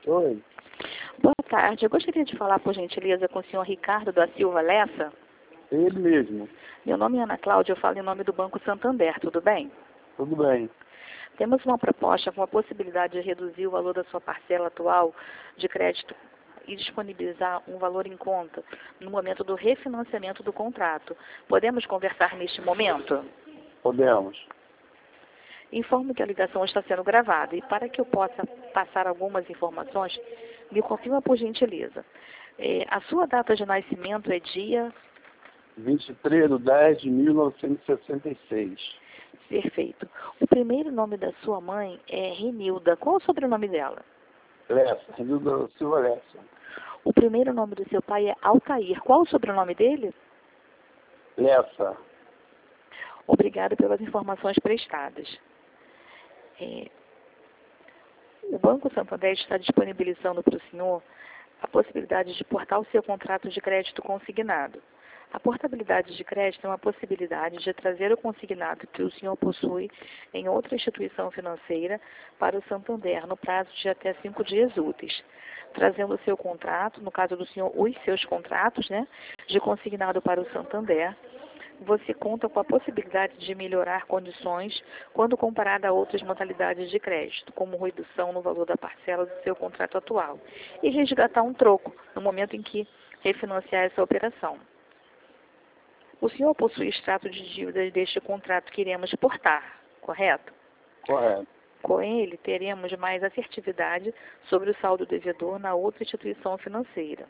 Oi, Boa tarde. Eu gostaria de falar, por gentileza, com o senhor Ricardo da Silva Lessa. ele mesmo. Meu nome é Ana Cláudia, eu falo em nome do Banco Santander, tudo bem? Tudo bem. Temos uma proposta com a possibilidade de reduzir o valor da sua parcela atual de crédito e disponibilizar um valor em conta no momento do refinanciamento do contrato. Podemos conversar neste momento? Podemos. Informo que a ligação está sendo gravada e para que eu possa passar algumas informações, me confirma por gentileza. A sua data de nascimento é dia... 23/10/1966. Perfeito. O primeiro nome da sua mãe é Renilda. Qual o sobrenome dela? Lessa, Renilda Silva Lessa. O primeiro nome do seu pai é Altair. Qual o sobrenome dele? Lessa. Obrigada pelas informações prestadas. O Banco Santander está disponibilizando para o senhor a possibilidade de portar o seu contrato de crédito consignado. A portabilidade de crédito é uma possibilidade de trazer o consignado que o senhor possui em outra instituição financeira para o Santander no prazo de até 5 dias úteis. Trazendo o seu contrato, no caso do senhor, os seus contratos, de consignado para o Santander, você conta com a possibilidade de melhorar condições quando comparada a outras modalidades de crédito, como redução no valor da parcela do seu contrato atual, e resgatar um troco no momento em que refinanciar essa operação. O senhor possui extrato de dívidas deste contrato que iremos portar, correto? Correto. Com ele, teremos mais assertividade sobre o saldo devedor na outra instituição financeira.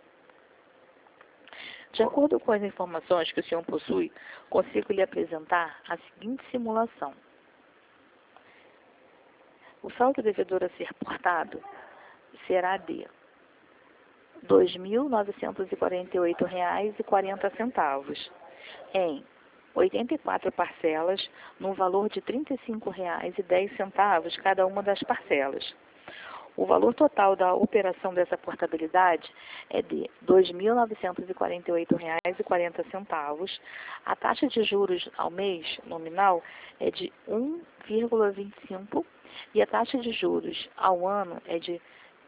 De acordo com as informações que o senhor possui, consigo lhe apresentar a seguinte simulação. O saldo devedor a ser portado será de R$ 2.948,40 em 84 parcelas, no valor de R$ 35,10 cada uma das parcelas. O valor total da operação dessa portabilidade é de R$ 2.948,40. A taxa de juros ao mês nominal é de 1,25 e a taxa de juros ao ano é de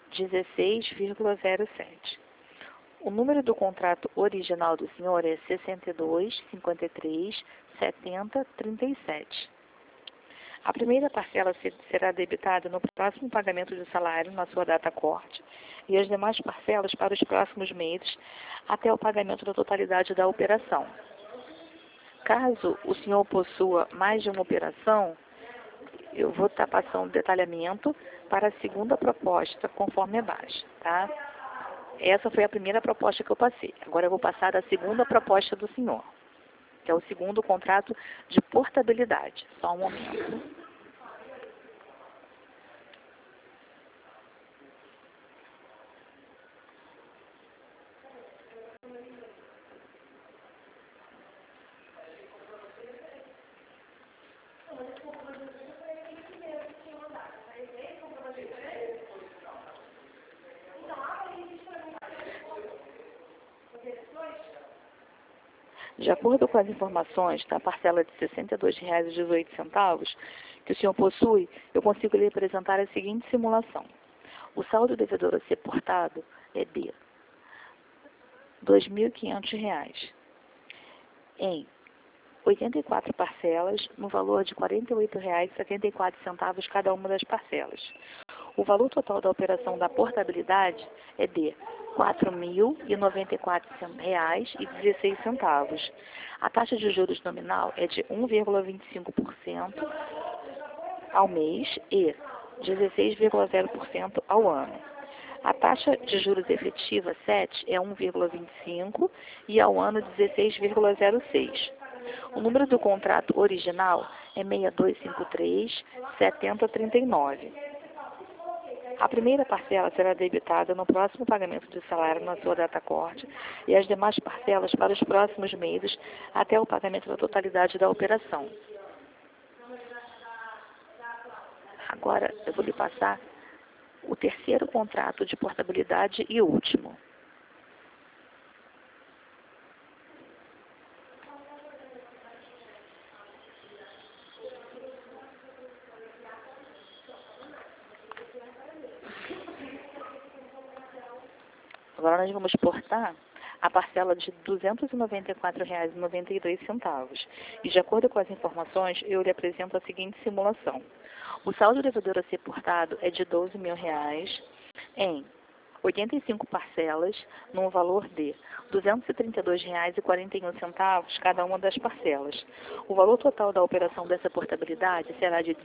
16,07. O número do contrato original do senhor é 62 53 70 37. A primeira parcela será debitada no próximo pagamento de salário na sua data corte e as demais parcelas para os próximos meses até o pagamento da totalidade da operação. Caso o senhor possua mais de uma operação, eu vou estar passando detalhamento para a segunda proposta, conforme abaixo, tá? Essa foi a primeira proposta que eu passei. Agora eu vou passar a segunda proposta do senhor, que é o segundo contrato de portabilidade. Só um momento. De acordo com as informações da parcela de R$ 62,18 que o senhor possui, eu consigo lhe apresentar a seguinte simulação. O saldo devedor a ser portado é de R$ 2.500 em 84 parcelas, no valor de R$ 48,74 cada uma das parcelas. O valor total da operação da portabilidade é de R$ 4.094,16. A taxa de juros nominal é de 1,25% ao mês e 16,0% ao ano. A taxa de juros efetiva 7 é 1,25% e ao ano 16,06%. O número do contrato original é 6253 7039. A primeira parcela será debitada no próximo pagamento de salário na sua data corte e as demais parcelas para os próximos meses até o pagamento da totalidade da operação. Agora eu vou lhe passar o terceiro contrato de portabilidade e último. Agora nós vamos portar a parcela de R$ 294,92. E de acordo com as informações, eu lhe apresento a seguinte simulação. O saldo devedor a ser portado é de R$ 12.000 em 85 parcelas, num valor de R$ 232,41 cada uma das parcelas. O valor total da operação dessa portabilidade será de R$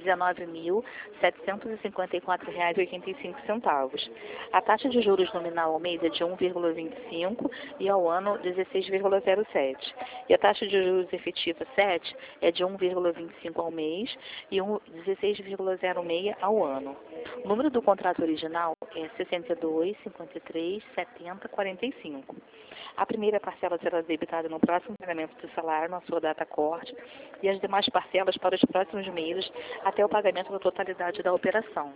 19.754,85. A taxa de juros nominal ao mês é de 1,25 e ao ano 16,07. E a taxa de juros efetiva 7 é de 1,25 ao mês e 16,06 ao ano. O número do contrato original é 62 53 70 45. A primeira parcela será debitada no próximo pagamento do salário, na sua data corte, e as demais parcelas para os próximos meses, até o pagamento da totalidade da operação.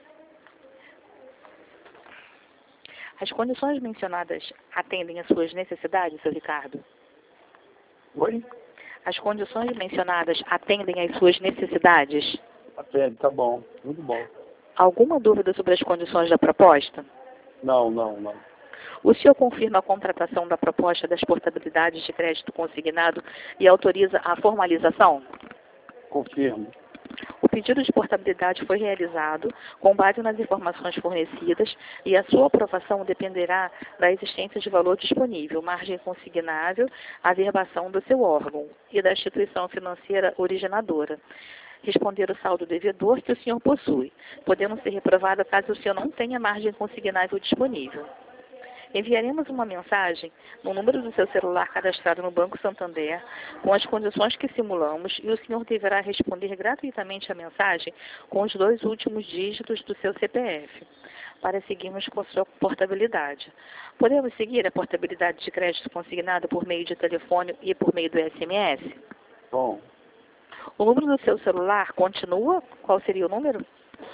As condições mencionadas atendem às suas necessidades, seu Ricardo? Oi? As condições mencionadas atendem às suas necessidades? Atende, tá bom. Muito bom. Alguma dúvida sobre as condições da proposta? Não. O senhor confirma a contratação da proposta das portabilidades de crédito consignado e autoriza a formalização? Confirmo. O pedido de portabilidade foi realizado com base nas informações fornecidas e a sua aprovação dependerá da existência de valor disponível, margem consignável, averbação do seu órgão e da instituição financeira originadora. Responder o saldo devedor que o senhor possui, podendo ser reprovado caso o senhor não tenha margem consignável disponível. Enviaremos uma mensagem no número do seu celular cadastrado no Banco Santander com as condições que simulamos e o senhor deverá responder gratuitamente a mensagem com os 2 últimos dígitos do seu CPF, para seguirmos com a sua portabilidade. Podemos seguir a portabilidade de crédito consignado por meio de telefone e por meio do SMS? Bom. O número do seu celular continua? Qual seria o número?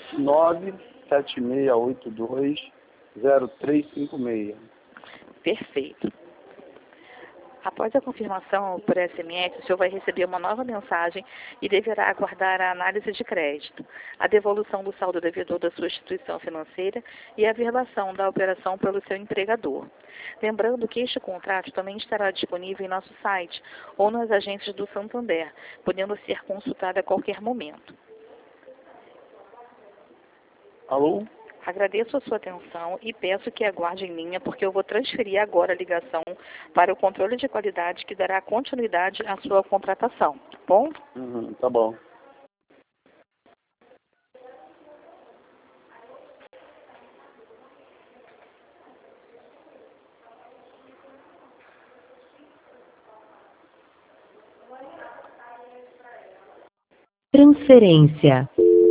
976820356. Perfeito. Após a confirmação por SMS, o senhor vai receber uma nova mensagem e deverá aguardar a análise de crédito, a devolução do saldo devedor da sua instituição financeira e a averbação da operação pelo seu empregador. Lembrando que este contrato também estará disponível em nosso site ou nas agências do Santander, podendo ser consultado a qualquer momento. Alô? Agradeço a sua atenção e peço que aguarde em linha, porque eu vou transferir agora a ligação para o controle de qualidade que dará continuidade à sua contratação. Tá bom? Tá bom. Transferência.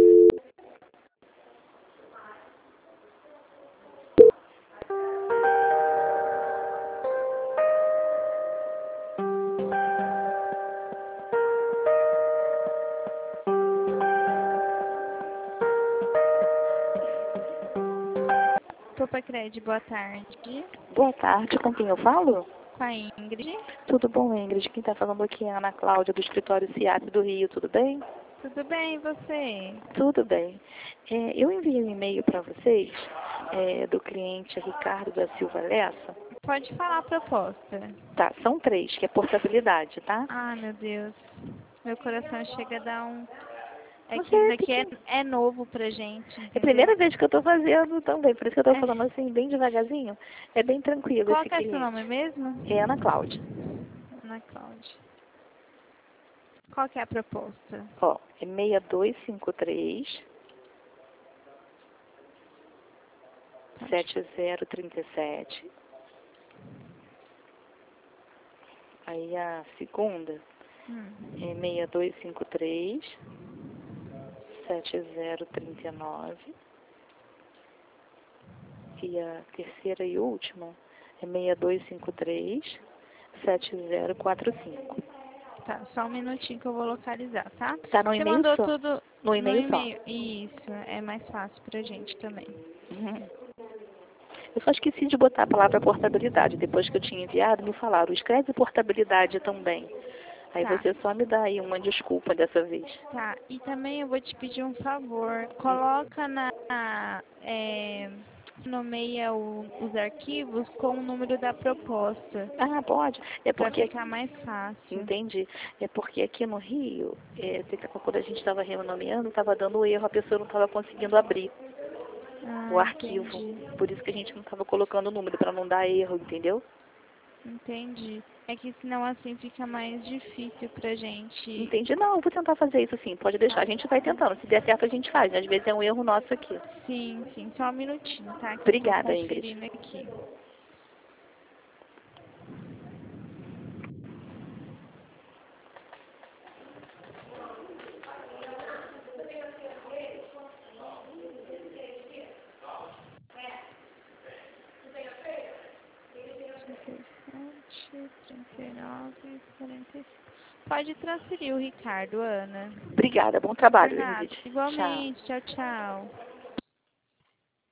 Topacred, boa tarde. Boa tarde, com quem eu falo? Com a Ingrid. Tudo bom, Ingrid? Quem está falando aqui é a Ana Cláudia, do escritório CIAP do Rio, tudo bem? Tudo bem, e você? Tudo bem. Eu enviei um e-mail para vocês, do cliente Ricardo da Silva Lessa. Pode falar a proposta. Tá, são 3, que é portabilidade, tá? Ah, meu Deus. Meu coração chega a dar um... É Mas que isso daqui é novo pra gente, É a entendeu? primeira vez que eu estou fazendo também, por isso que eu estou falando assim, bem devagarzinho. É bem tranquilo Qual esse que é cliente. seu nome mesmo? É Ana Cláudia. Ana Cláudia. Qual que é a proposta? Ó, é 6253 7037. Aí a segunda é 6253 7039. E a terceira e última é 6253 7045. Tá, só um minutinho que eu vou localizar, tá? Tá no Você e-mail mandou só? tudo No e-mail só. Isso, é mais fácil pra gente também. Eu só esqueci de botar a palavra portabilidade. Depois que eu tinha enviado, me falaram, escreve portabilidade também. Aí Tá. você só me dá aí uma desculpa dessa vez. Tá, e também eu vou te pedir um favor. Coloca nomeia os arquivos com o número da proposta, Ah, pode. É para porque... ficar mais fácil. Entendi. É porque aqui no Rio, quando a gente estava renomeando, estava dando erro, a pessoa não estava conseguindo abrir Ah, o arquivo. entendi. Por isso que a gente não estava colocando o número, para não dar erro, entendeu? Entendi. É que senão assim fica mais difícil pra gente. Entendi. Não, eu vou tentar fazer isso sim, pode deixar. A gente vai tentando. Se der certo, a gente faz. Às vezes é um erro nosso aqui. Sim, sim. Só um minutinho, tá? Que eu tô Obrigada, Ingrid. conferindo aqui. Sete, 39, 45. Pode transferir o Ricardo, Ana. Obrigada. Bom Por trabalho, nada. Ingrid. Tchau. Igualmente. Tchau, tchau.